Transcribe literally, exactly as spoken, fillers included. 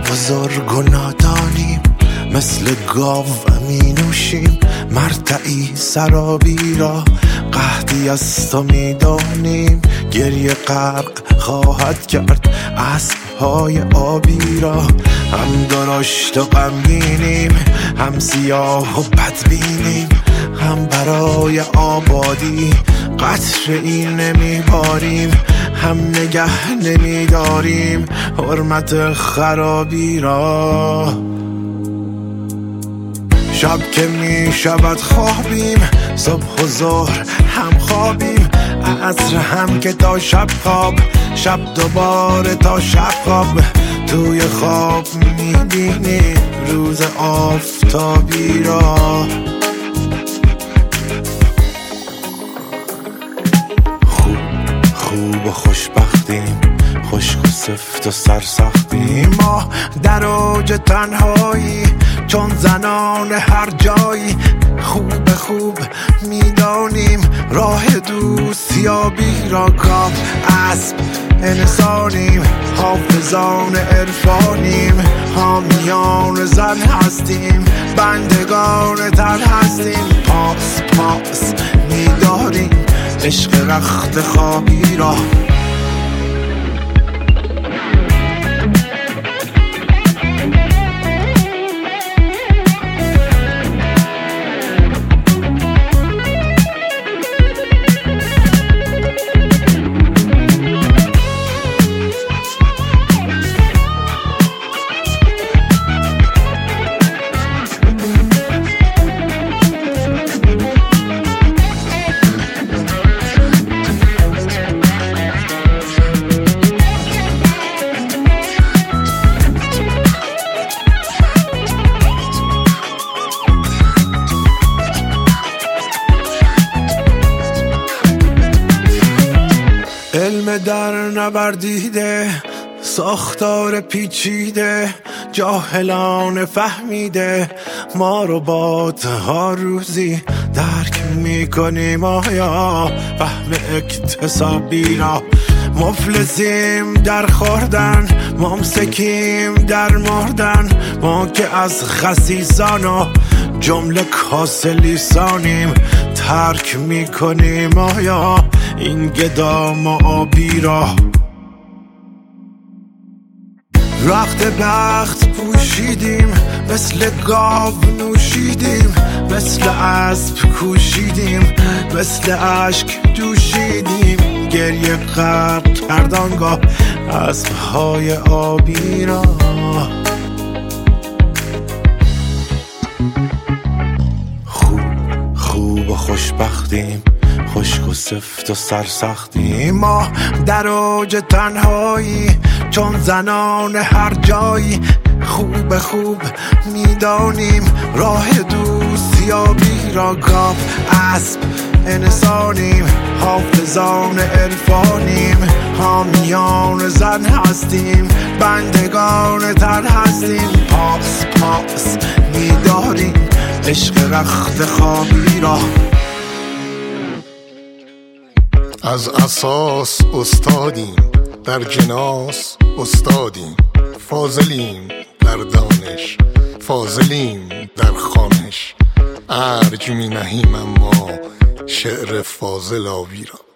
بزرگ و نادانیم، مثل گاو می نوشیم مرتعی سرابی را. قحطی از تو می دانیم، گریه غرق خواهد کرد اسب‌های آبی را. هم درشت و غمگینیم، هم سیاه و بدبینیم، هم برای آبادی قطره‌ای نمیباریم، هم نگه نمیداریم حرمت خرابی را. شب که می شود خوابیم، صبح و ظهر هم خوابیم، عصر هم که تا شب خواب، شب دوباره تا شب خواب. توی خواب می بینیم روز آفتابی را. خوب خوب و خوشبختیم، خشک و سفت و سرسختیم. ما در اوج تنهایی چون زنان هر جایی. خوب خوب میدانیم راه دوستیابی را. کام اسب انسانیم، حافظان عرفانیم، حامیان زن هستیم، بندگان تن هستیم. پاس پاس میداریم عشق رخت خوابی را. علم در نوردیده، ساختار پیچیده، جاهلان فهمیده. ما ربات ها روزی درک میکنیم آیا فهم اکتسابی را. مفلسیم در خوردن، ممسکیم در مردن. ما که از خسیسان و جمله کاسه لیسانیم، ترک میکنیم آیا این گدام و آبی را. رخت بخت پوشیدیم، مثل گاو نوشیدیم، مثل اسب کوشیدیم، مثل اشک جوشیدیم. گریه غرق کردانگاه اسب‌های آبی را. خوب خوب و خوشبختیم، خشک و سفت و سرسختیم. ما در اوج تنهایی چون زنان هر جایی. خوب خوب میدانیم راه دوستیابی را. گاو اسب انسانیم، حافظان عرفانیم، حامیان زن هستیم، بندگان تن هستیم. پاس پاس میداریم عشق رخت خوابی را. از اساس استادیم، در جناس استادیم، فاضلیم در دانش، فاضلیم در خوانش. ارج می نهیم اما شعر فاضل آبی را.